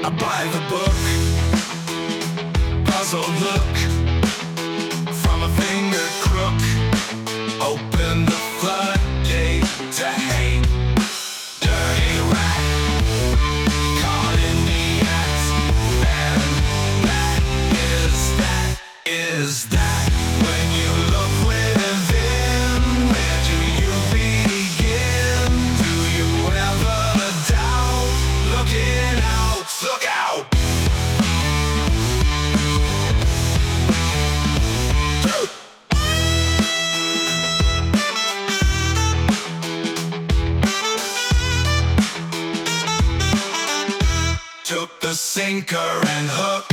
I buy the book, puzzled look from a finger crook. Open the floodgate to hate. Dirty rat, caught in the act. And that is that. When you look within, where do you begin? Do you ever doubt? Looking out, look out! Took the sinker and hook.